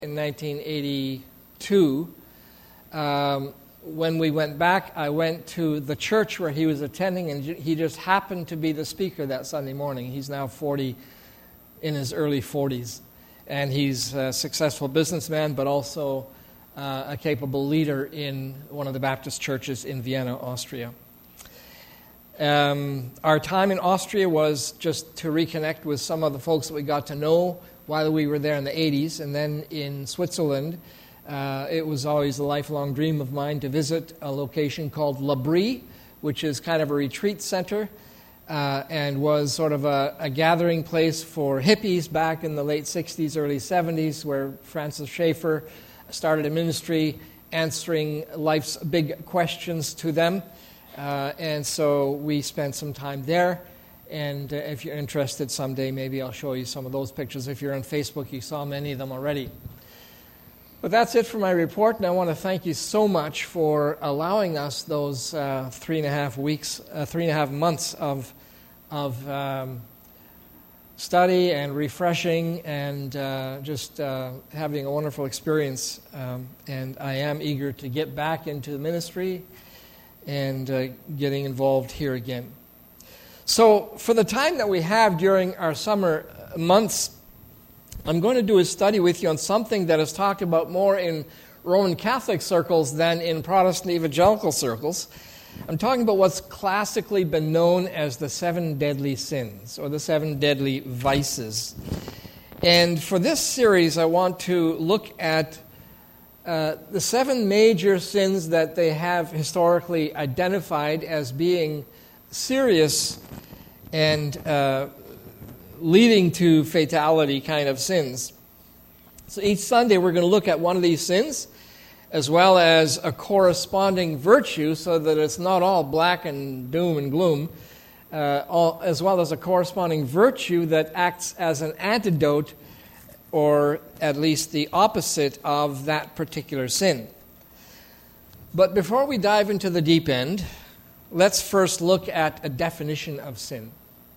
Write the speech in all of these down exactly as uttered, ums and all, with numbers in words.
In nineteen eighty-two, um, when we went back, I went to the church where he was attending, and he just happened to be the speaker that Sunday morning. He's now forty, in his early forties, and he's a successful businessman, but also uh, a capable leader in one of the Baptist churches in Vienna, Austria. Um, our time in Austria was just to reconnect with some of the folks that we got to know while we were there in the eighties, and then in Switzerland, uh, it was always a lifelong dream of mine to visit a location called L'Abri, which is kind of a retreat center, uh, and was sort of a, a gathering place for hippies back in the late sixties, early seventies, where Francis Schaeffer started a ministry answering life's big questions to them. Uh, and so we spent some time there. And uh, if you're interested someday, maybe I'll show you some of those pictures. If you're on Facebook, you saw many of them already. But that's it for my report, and I want to thank you so much for allowing us those uh, three and a half weeks, uh, three and a half months of of um, study and refreshing and uh, just uh, having a wonderful experience. Um, and I am eager to get back into the ministry and uh, getting involved here again. So for the time that we have during our summer months, I'm going to do a study with you on something that is talked about more in Roman Catholic circles than in Protestant evangelical circles. I'm talking about what's classically been known as the seven deadly sins, or the seven deadly vices. And for this series, I want to look at uh, the seven major sins that they have historically identified as being serious and uh, leading to fatality kind of sins. So each Sunday we're going to look at one of these sins, as well as a corresponding virtue, so that it's not all black and doom and gloom, uh, all, as well as a corresponding virtue that acts as an antidote, or at least the opposite of that particular sin. But before we dive into the deep end, let's first look at a definition of sin.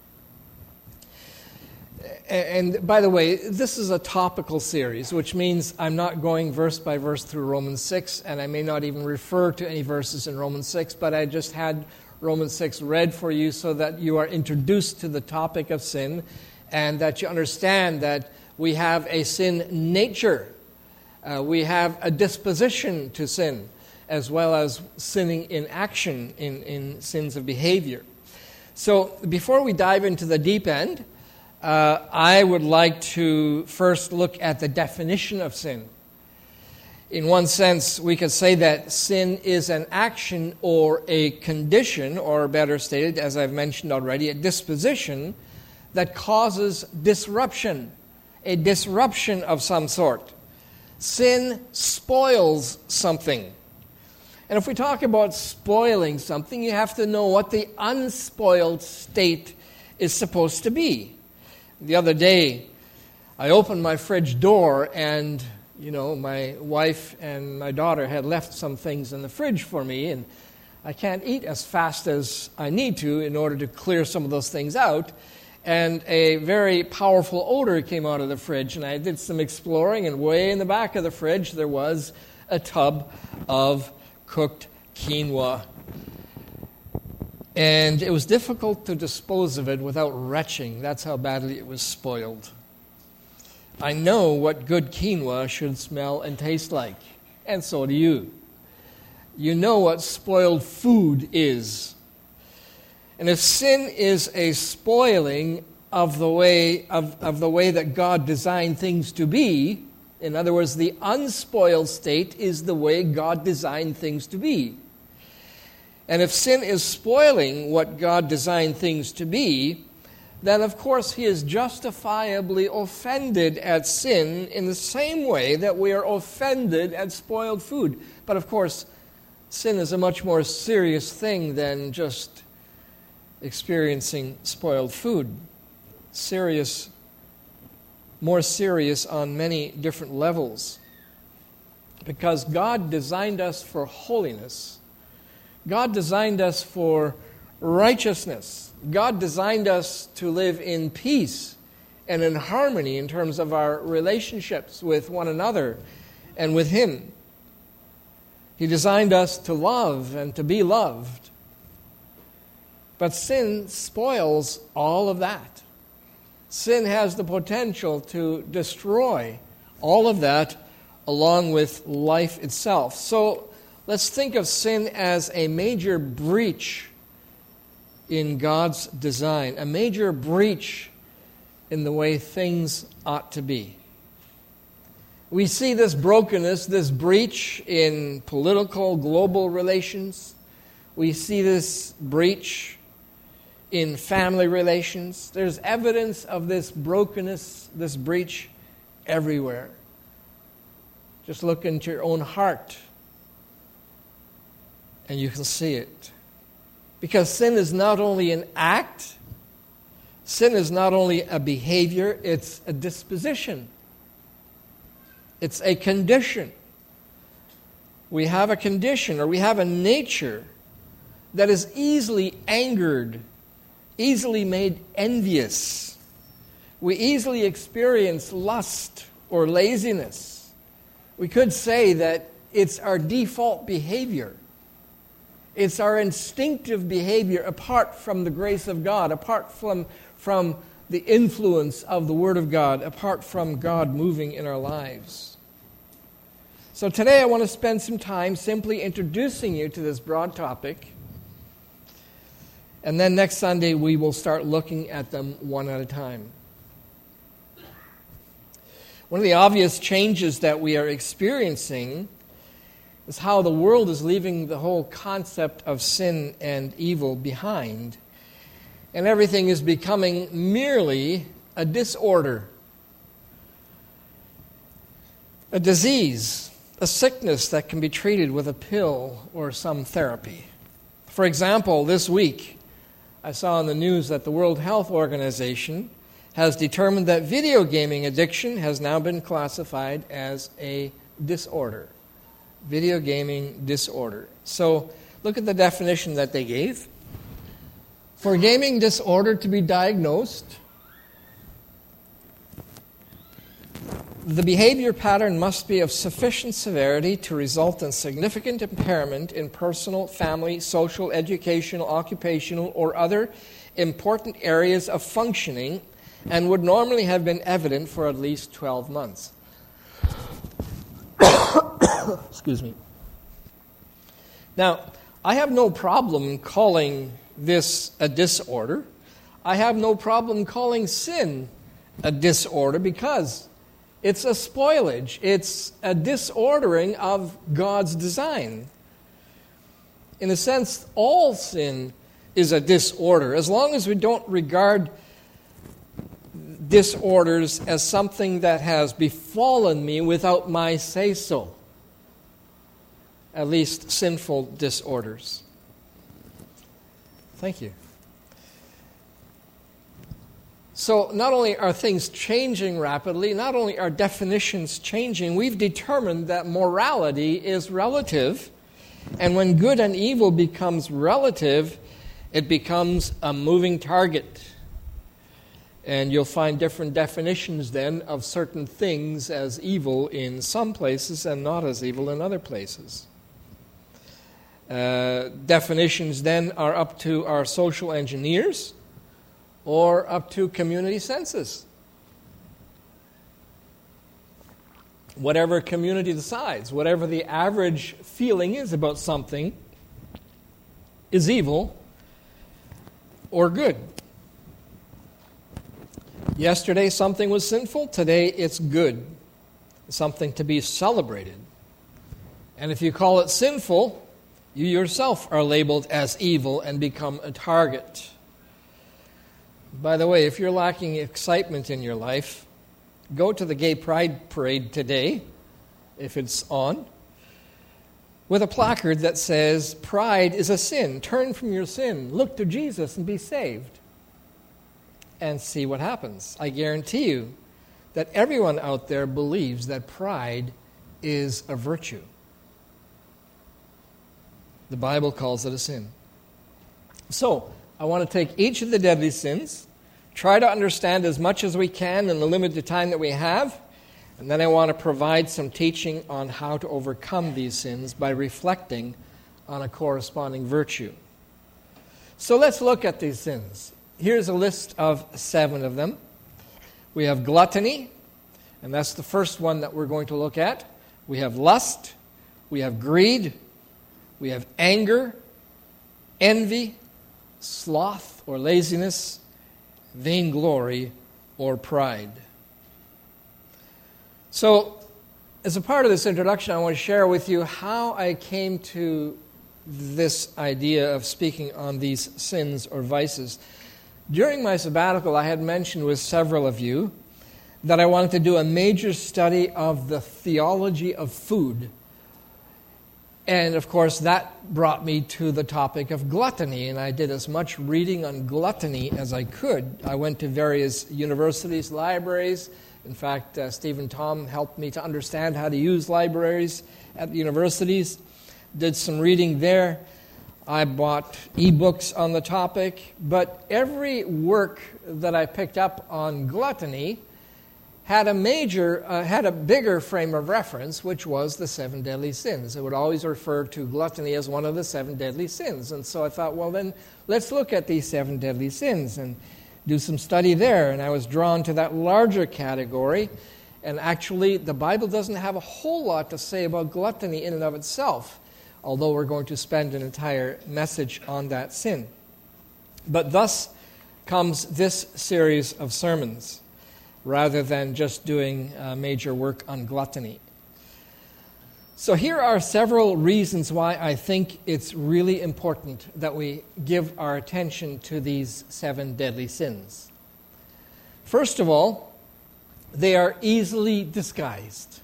And by the way, this is a topical series, which means I'm not going verse by verse through Romans six, and I may not even refer to any verses in Romans six, but I just had Romans six read for you so that you are introduced to the topic of sin and that you understand that we have a sin nature. Uh, we have a disposition to sin, as well as sinning in action, in, in sins of behavior. So before we dive into the deep end, uh, I would like to first look at the definition of sin. In one sense, we could say that sin is an action or a condition, or better stated, as I've mentioned already, a disposition that causes disruption, a disruption of some sort. Sin spoils something. And if we talk about spoiling something, you have to know what the unspoiled state is supposed to be. The other day, I opened my fridge door, and, you know, my wife and my daughter had left some things in the fridge for me, and I can't eat as fast as I need to in order to clear some of those things out. And a very powerful odor came out of the fridge, and I did some exploring, and way in the back of the fridge there was a tub of cooked quinoa. And it was difficult to dispose of it without retching. That's how badly it was spoiled. I know what good quinoa should smell and taste like, and so do you. You know what spoiled food is. And if sin is a spoiling of the way of, of the way that God designed things to be, in other words, the unspoiled state is the way God designed things to be. And if sin is spoiling what God designed things to be, then of course He is justifiably offended at sin in the same way that we are offended at spoiled food. But of course, sin is a much more serious thing than just experiencing spoiled food. Serious more serious on many different levels. Because God designed us for holiness. God designed us for righteousness. God designed us to live in peace and in harmony in terms of our relationships with one another and with Him. He designed us to love and to be loved. But sin spoils all of that. Sin has the potential to destroy all of that along with life itself. So let's think of sin as a major breach in God's design, a major breach in the way things ought to be. We see this brokenness, this breach in political, global relations. We see this breach in family relations. There's evidence of this brokenness, this breach everywhere. Just look into your own heart and you can see it. Because sin is not only an act, sin is not only a behavior, it's a disposition. It's a condition. We have a condition, or we have a nature that is easily angered, easily made envious. We easily experience lust or laziness. We could say that it's our default behavior. It's our instinctive behavior apart from the grace of God, apart from, from the influence of the Word of God, apart from God moving in our lives. So today I want to spend some time simply introducing you to this broad topic. And then next Sunday we will start looking at them one at a time. One of the obvious changes that we are experiencing is how the world is leaving the whole concept of sin and evil behind. And everything is becoming merely a disorder, a disease, a sickness that can be treated with a pill or some therapy. For example, this week, I saw in the news that the World Health Organization has determined that video gaming addiction has now been classified as a disorder. Video gaming disorder. So, look at the definition that they gave. For gaming disorder to be diagnosed, the behavior pattern must be of sufficient severity to result in significant impairment in personal, family, social, educational, occupational, or other important areas of functioning and would normally have been evident for at least twelve months. Excuse me. Now, I have no problem calling this a disorder. I have no problem calling sin a disorder because it's a spoilage. It's a disordering of God's design. In a sense, all sin is a disorder, as long as we don't regard disorders as something that has befallen me without my say-so. At least sinful disorders. Thank you. So not only are things changing rapidly, not only are definitions changing, we've determined that morality is relative, and when good and evil becomes relative, it becomes a moving target. And you'll find different definitions then of certain things as evil in some places and not as evil in other places. Uh, definitions then are up to our social engineers or up to community census. Whatever community decides, whatever the average feeling is about something is evil or good. Yesterday something was sinful, today it's good. Something to be celebrated. And if you call it sinful, you yourself are labeled as evil and become a target. By the way, if you're lacking excitement in your life, go to the Gay Pride Parade today, if it's on, with a placard that says, "Pride is a sin. Turn from your sin. Look to Jesus and be saved." And see what happens. I guarantee you that everyone out there believes that pride is a virtue. The Bible calls it a sin. So, I want to take each of the deadly sins, try to understand as much as we can in the limited time that we have, and then I want to provide some teaching on how to overcome these sins by reflecting on a corresponding virtue. So let's look at these sins. Here's a list of seven of them. We have gluttony, and that's the first one that we're going to look at. We have lust, we have greed, we have anger, envy, sloth or laziness, vainglory or pride. So, as a part of this introduction, I want to share with you how I came to this idea of speaking on these sins or vices. During my sabbatical, I had mentioned with several of you that I wanted to do a major study of the theology of food. And of course, that brought me to the topic of gluttony, and I did as much reading on gluttony as I could. I went to various universities, libraries. In fact, uh, Stephen Tom helped me to understand how to use libraries at the universities. Did some reading there. I bought ebooks on the topic, but every work that I picked up on gluttony had a major, uh, had a bigger frame of reference, which was the seven deadly sins. It would always refer to gluttony as one of the seven deadly sins. And so I thought, well then, let's look at these seven deadly sins and do some study there. And I was drawn to that larger category. And actually, the Bible doesn't have a whole lot to say about gluttony in and of itself, although we're going to spend an entire message on that sin. But thus comes this series of sermons, rather than just doing uh, major work on gluttony. So here are several reasons why I think it's really important that we give our attention to these seven deadly sins. First of all, they are easily disguised,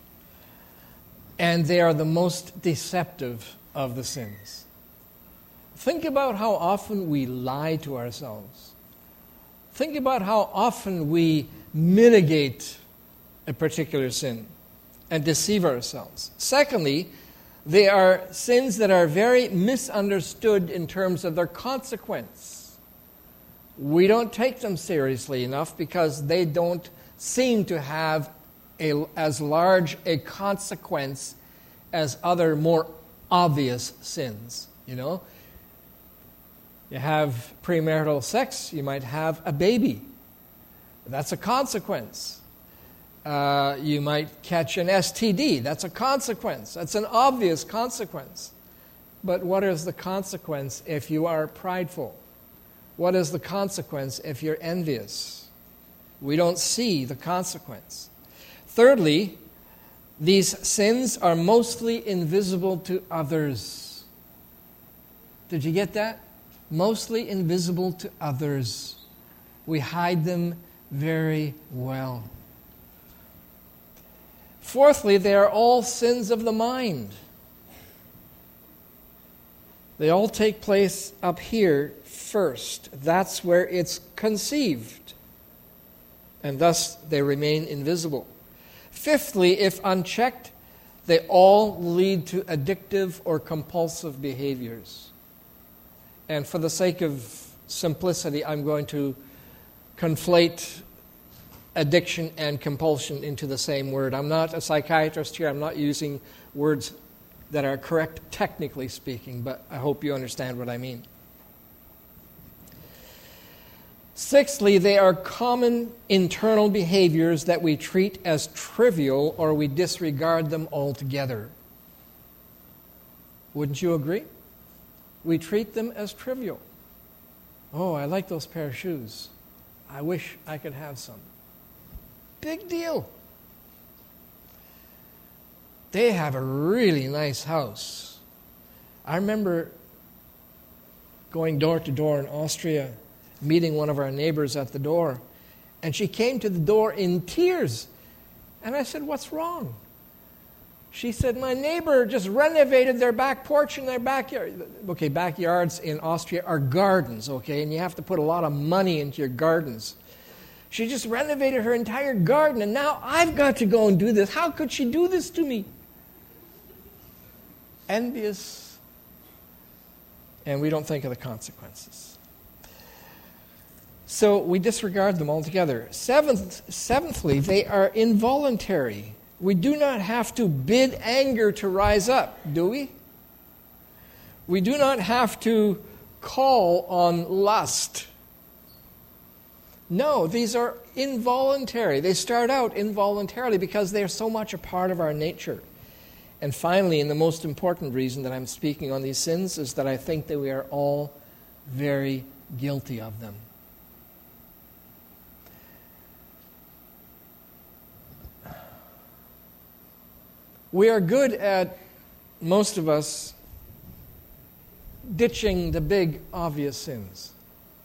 and they are the most deceptive of the sins. Think about how often we lie to ourselves. Think about how often we mitigate a particular sin and deceive ourselves. Secondly, they are sins that are very misunderstood in terms of their consequence. We don't take them seriously enough because they don't seem to have a, as large a consequence as other more obvious sins. You know, you have premarital sex, you might have a baby. That's a consequence. Uh, you might catch an S T D. That's a consequence. That's an obvious consequence. But what is the consequence if you are prideful? What is the consequence if you're envious? We don't see the consequence. Thirdly, these sins are mostly invisible to others. Did you get that? Mostly invisible to others. We hide them very well. Fourthly, they are all sins of the mind. They all take place up here first. That's where it's conceived. And thus they remain invisible. Fifthly, if unchecked, they all lead to addictive or compulsive behaviors. And for the sake of simplicity, I'm going to conflate addiction and compulsion into the same word. I'm not a psychiatrist here. I'm not using words that are correct technically speaking, but I hope you understand what I mean. Sixthly, they are common internal behaviors that we treat as trivial or we disregard them altogether. Wouldn't you agree? We treat them as trivial. Oh, I like those pair of shoes. I wish I could have some. Big deal. They have a really nice house. I remember going door to door in Austria, meeting one of our neighbors at the door, and she came to the door in tears. And I said, "What's wrong?" She said, "My neighbor just renovated their back porch and their backyard." Okay, backyards in Austria are gardens, okay, and you have to put a lot of money into your gardens. She just renovated her entire garden, and now I've got to go and do this. How could she do this to me? Envious, and we don't think of the consequences. So we disregard them altogether. Seventh, seventhly, they are involuntary. We do not have to bid anger to rise up, do we? We do not have to call on lust. No, these are involuntary. They start out involuntarily because they are so much a part of our nature. And finally, and the most important reason that I'm speaking on these sins is that I think that we are all very guilty of them. We are good at, most of us, ditching the big, obvious sins.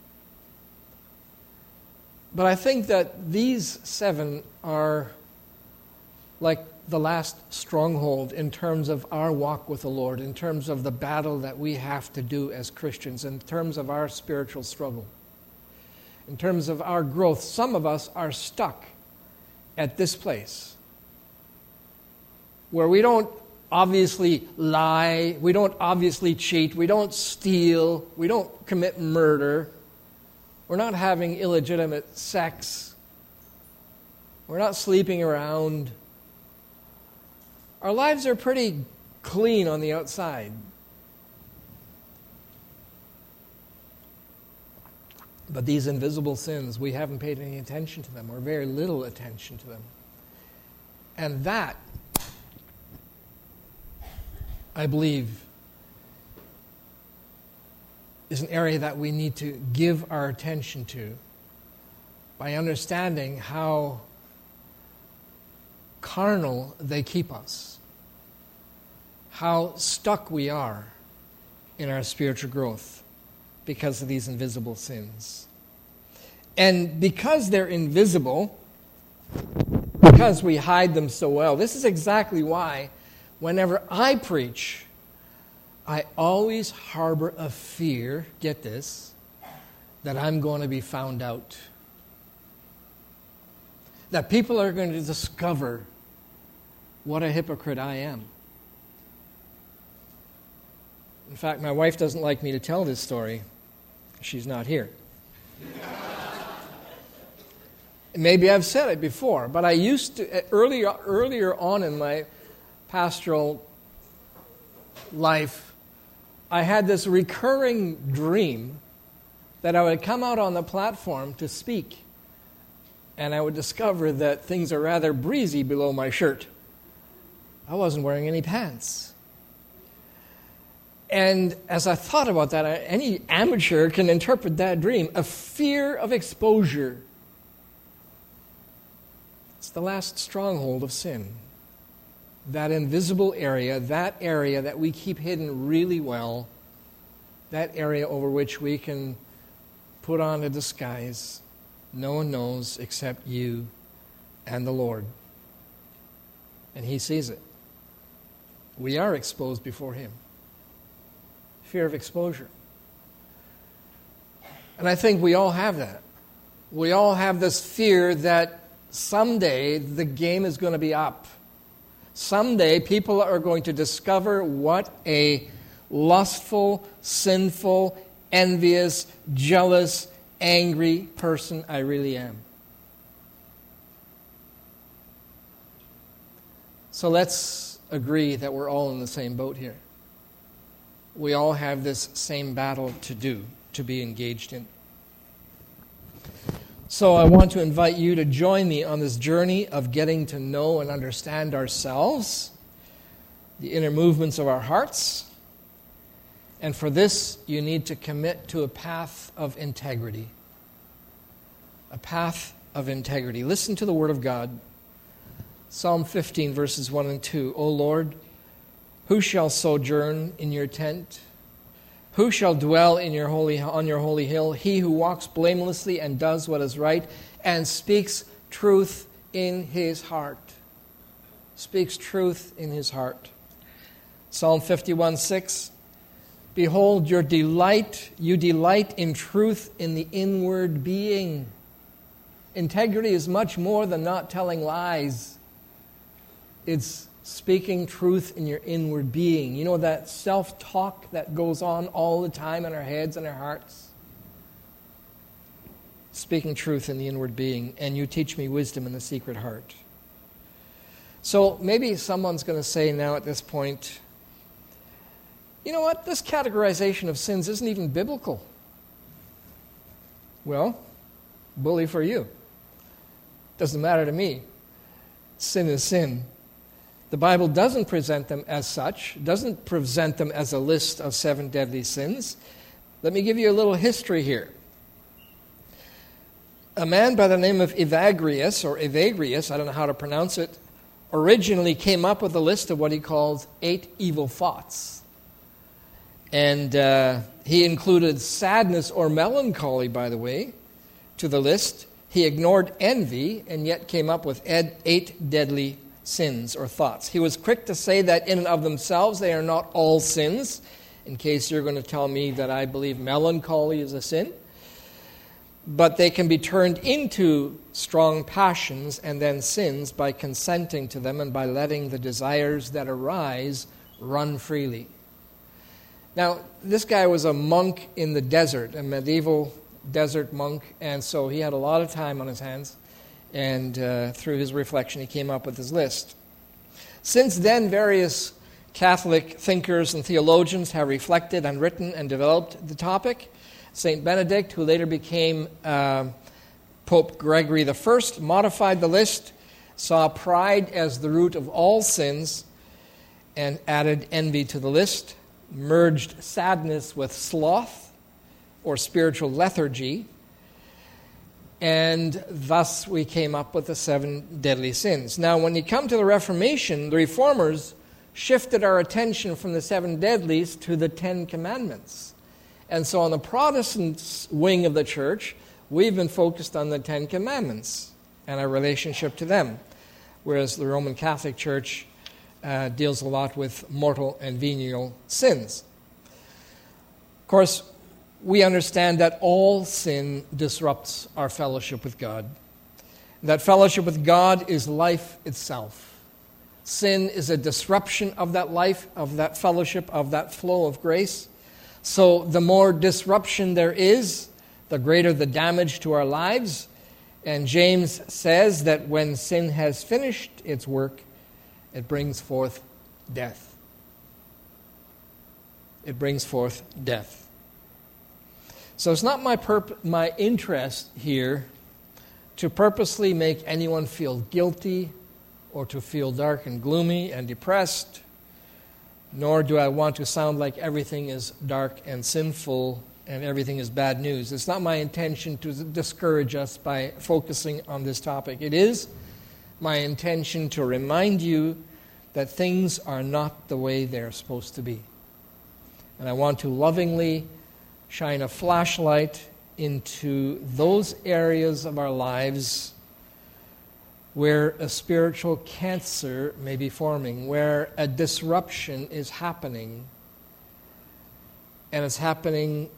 But I think that these seven are like the last stronghold in terms of our walk with the Lord, in terms of the battle that we have to do as Christians, in terms of our spiritual struggle, in terms of our growth. Some of us are stuck at this place where we don't obviously lie, we don't obviously cheat, we don't steal, we don't commit murder, we're not having illegitimate sex, we're not sleeping around. Our lives are pretty clean on the outside. But these invisible sins, we haven't paid any attention to them, or very little attention to them. And that, I believe, is an area that we need to give our attention to by understanding how carnal they keep us, how stuck we are in our spiritual growth because of these invisible sins. And because they're invisible, because we hide them so well, this is exactly why whenever I preach, I always harbor a fear, get this, that I'm going to be found out. That people are going to discover what a hypocrite I am. In fact, my wife doesn't like me to tell this story. She's not here. Maybe I've said it before, but I used to, earlier, earlier on in my pastoral life, I had this recurring dream that I would come out on the platform to speak, and I would discover that things are rather breezy below my shirt. I wasn't wearing any pants. And as I thought about that, any amateur can interpret that dream, a fear of exposure. It's the last stronghold of sin. That invisible area, that area that we keep hidden really well, that area over which we can put on a disguise. No one knows except you and the Lord. And He sees it. We are exposed before Him. Fear of exposure. And I think we all have that. We all have this fear that someday the game is going to be up. Someday people are going to discover what a lustful, sinful, envious, jealous, angry person I really am. So let's agree that we're all in the same boat here. We all have this same battle to do, to be engaged in. So I want to invite you to join me on this journey of getting to know and understand ourselves, the inner movements of our hearts. And for this, you need to commit to a path of integrity. A path of integrity. Listen to the Word of God. Psalm fifteen, verses one and two. O Lord, who shall sojourn in your tent? Who shall dwell in your holy on your holy hill? He who walks blamelessly and does what is right and speaks truth in his heart. Speaks truth in his heart. Psalm fifty-one, six. Behold, your delight, you delight in truth in the inward being. Integrity is much more than not telling lies. It's speaking truth in your inward being. You know that self-talk that goes on all the time in our heads and our hearts? speaking truth in the inward being, and you teach me wisdom in the secret heart. So maybe someone's going to say now at this point, you know what, this categorization of sins isn't even biblical. Well, bully for you. Doesn't matter to me. Sin is sin. The Bible doesn't present them as such, doesn't present them as a list of seven deadly sins. Let me give you a little history here. A man by the name of Evagrius, or Evagrius, I don't know how to pronounce it, originally came up with a list of what he called eight evil thoughts. And uh, he included sadness or melancholy, by the way, to the list. He ignored envy and yet came up with ed- eight deadly sins or thoughts. He was quick to say that in and of themselves they are not all sins, in case you're going to tell me that I believe melancholy is a sin. But they can be turned into strong passions and then sins by consenting to them and by letting the desires that arise run freely. Now, this guy was a monk in the desert, a medieval desert monk, and so he had a lot of time on his hands, and uh, through his reflection he came up with his list. Since then, various Catholic thinkers and theologians have reflected and written and developed the topic. Saint Benedict, who later became uh, Pope Gregory the First, modified the list, saw pride as the root of all sins, and added envy to the list, merged sadness with sloth, or spiritual lethargy, and thus we came up with the seven deadly sins. Now, when you come to the Reformation, the Reformers shifted our attention from the seven deadlies to the Ten Commandments. And so on the Protestant wing of the church, we've been focused on the Ten Commandments and our relationship to them, whereas the Roman Catholic Church uh, deals a lot with mortal and venial sins. Of course, we understand that all sin disrupts our fellowship with God. That fellowship with God is life itself. Sin is a disruption of that life, of that fellowship, of that flow of grace. So the more disruption there is, the greater the damage to our lives. And James says that when sin has finished its work, it brings forth death. It brings forth death. So it's not my purp- my interest here to purposely make anyone feel guilty or to feel dark and gloomy and depressed, nor do I want to sound like everything is dark and sinful and everything is bad news. It's not my intention to discourage us by focusing on this topic. It is my intention to remind you that things are not the way they're supposed to be. And I want to lovingly shine a flashlight into those areas of our lives where a spiritual cancer may be forming, where a disruption is happening. And it's happening,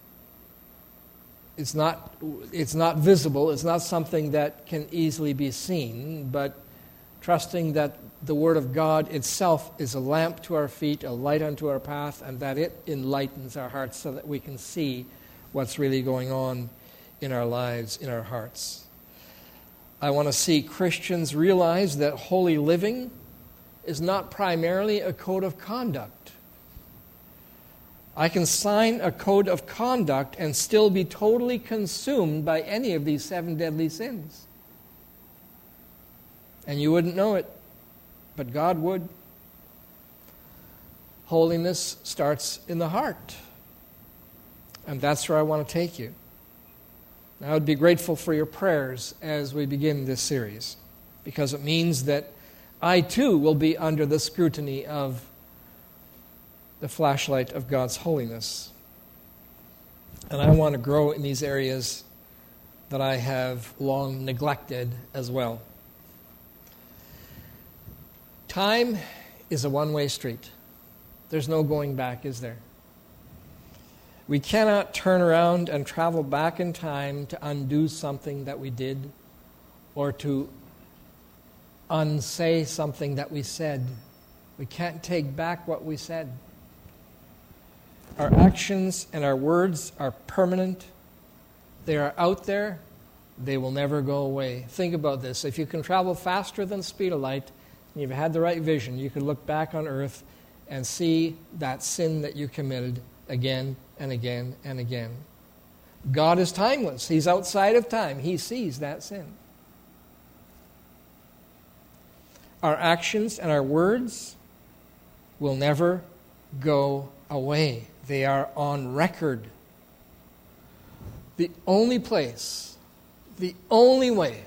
it's not, it's not visible, it's not something that can easily be seen, but trusting that the Word of God itself is a lamp to our feet, a light unto our path, and that it enlightens our hearts so that we can see what's really going on in our lives, in our hearts. I want to see Christians realize that holy living is not primarily a code of conduct. I can sign a code of conduct and still be totally consumed by any of these seven deadly sins. And you wouldn't know it, but God would. Holiness starts in the heart. And that's where I want to take you. I would be grateful for your prayers as we begin this series, because it means that I too will be under the scrutiny of the flashlight of God's holiness. And I want to grow in these areas that I have long neglected as well. Time is a one-way street. There's no going back, is there? We cannot turn around and travel back in time to undo something that we did or to unsay something that we said. We can't take back what we said. Our actions and our words are permanent. They are out there. They will never go away. Think about this. If you can travel faster than the speed of light, and you've had the right vision, you could look back on earth and see that sin that you committed again and again and again. God is timeless. He's outside of time. He sees that sin. Our actions and our words will never go away. They are on record. The only place, the only way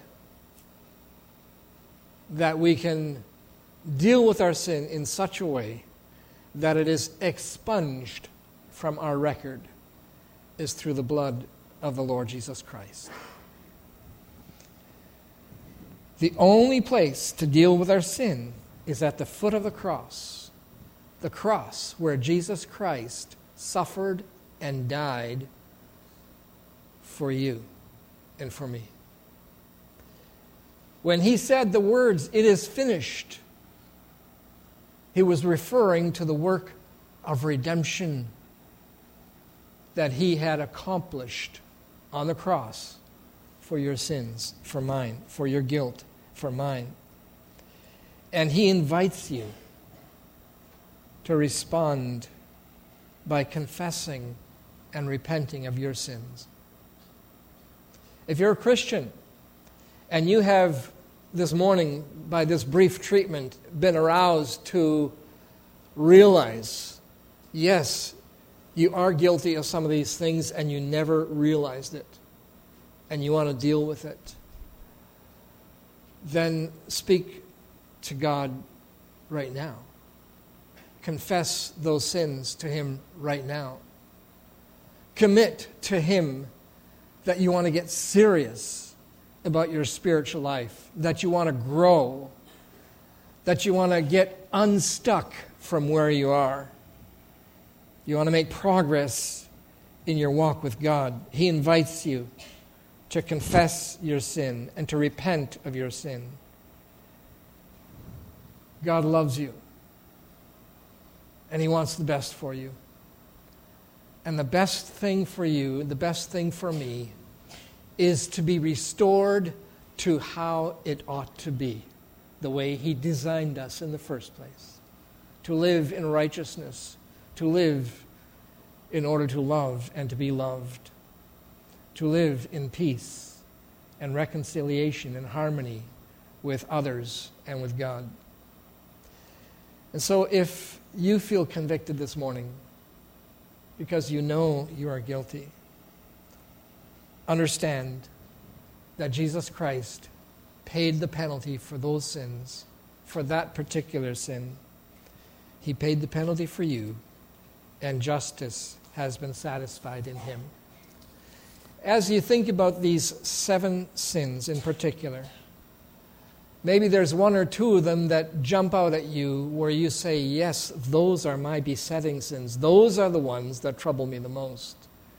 that we can deal with our sin in such a way that it is expunged from our record is through the blood of the Lord Jesus Christ. The only place to deal with our sin is at the foot of the cross. The cross where Jesus Christ suffered and died for you and for me. When he said the words, "It is finished," he was referring to the work of redemption that he had accomplished on the cross for your sins, for mine, for your guilt, for mine. And he invites you to respond by confessing and repenting of your sins. If you're a Christian and you have this morning, by this brief treatment, been aroused to realize, yes, you are guilty of some of these things and you never realized it, and you want to deal with it, then speak to God right now. Confess those sins to him right now. Commit to him that you want to get serious about your spiritual life, that you want to grow, that you want to get unstuck from where you are. You want to make progress in your walk with God. He invites you to confess your sin and to repent of your sin. God loves you, and he wants the best for you. And the best thing for you, the best thing for me, is to be restored to how it ought to be, the way he designed us in the first place. To live in righteousness, to live in order to love and to be loved, to live in peace and reconciliation and harmony with others and with God. And so if you feel convicted this morning because you know you are guilty, understand that Jesus Christ paid the penalty for those sins, for that particular sin. He paid the penalty for you, and justice has been satisfied in him. As you think about these seven sins in particular, maybe there's one or two of them that jump out at you where you say, yes, those are my besetting sins. Those are the ones that trouble me the most.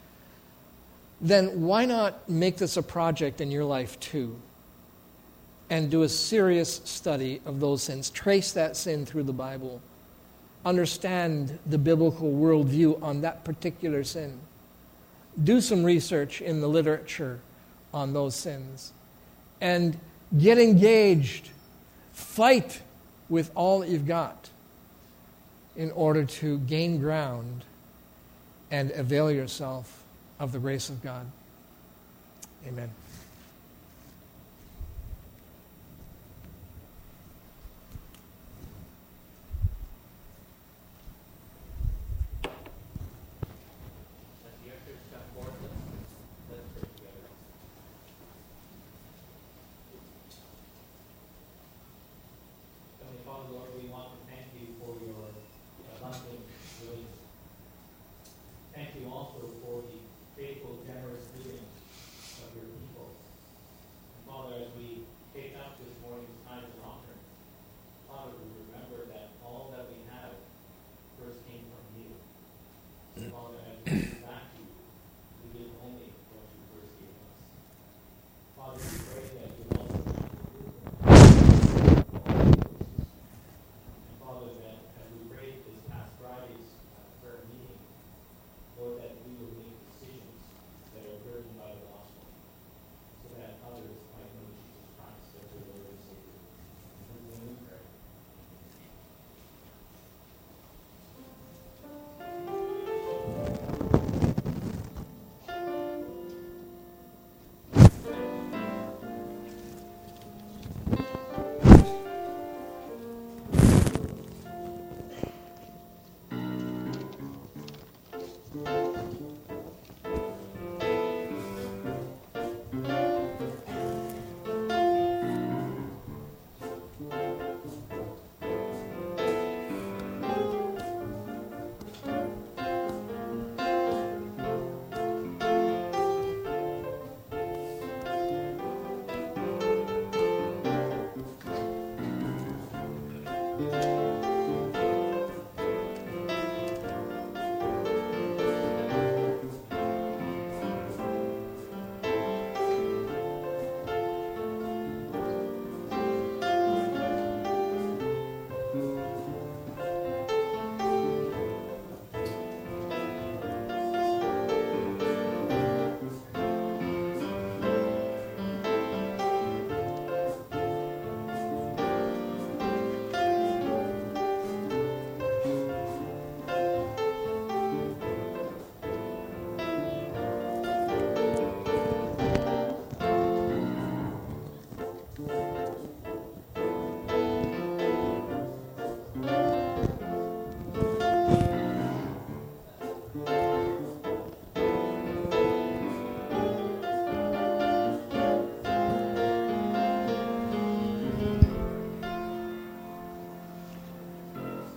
Then why not make this a project in your life too, and do a serious study of those sins. Trace that sin through the Bible. Understand the biblical worldview on that particular sin. Do some research in the literature on those sins. And get engaged. Fight with all that you've got in order to gain ground and avail yourself of the grace of God. Amen. Thank you also for the faithful, generous giving of your people.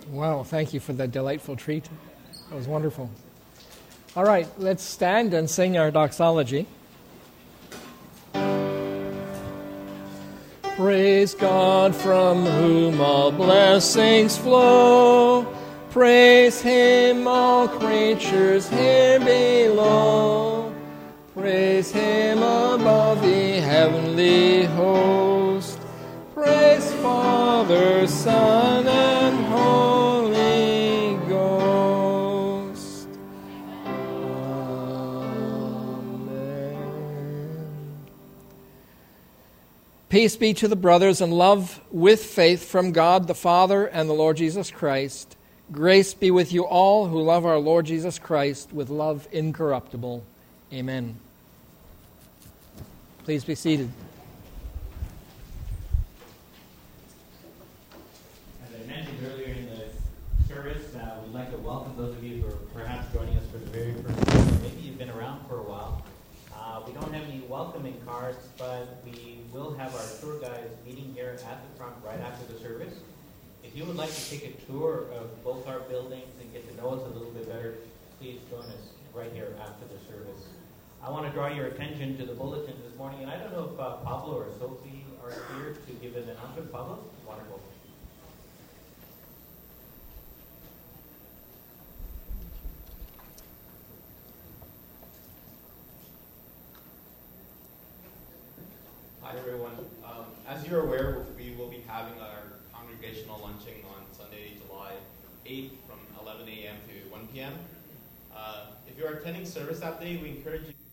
Wow, thank you for that delightful treat. That was wonderful. All right, let's stand and sing our doxology. Praise God from whom all blessings flow. Praise Him, all creatures here below. Praise Him above the heavenly host. Praise Father, Son, and Holy Ghost. Amen. Peace be to the brothers, and love with faith from God the Father and the Lord Jesus Christ. Grace be with you all who love our Lord Jesus Christ with love incorruptible. Amen. Please be seated. As I mentioned earlier in the service, uh, we'd like to welcome those of you who are perhaps joining us for the very first time. Maybe you've been around for a while. Uh, we don't have any welcoming cards, but we will have our tour guides meeting here at the front right after the service. If you would like to take a tour of both our buildings and get to know us a little bit better, please join us right here after the service. I want to draw your attention to the bulletin this morning, and I don't know if uh, Pablo or Sophie are here to give an announcement. Pablo? Wonderful. Hi everyone. Um, as you're aware, we will be having our congregational luncheon on Sunday, July eighth from eleven a.m. to one p.m. Uh, if you are attending service that day, we encourage you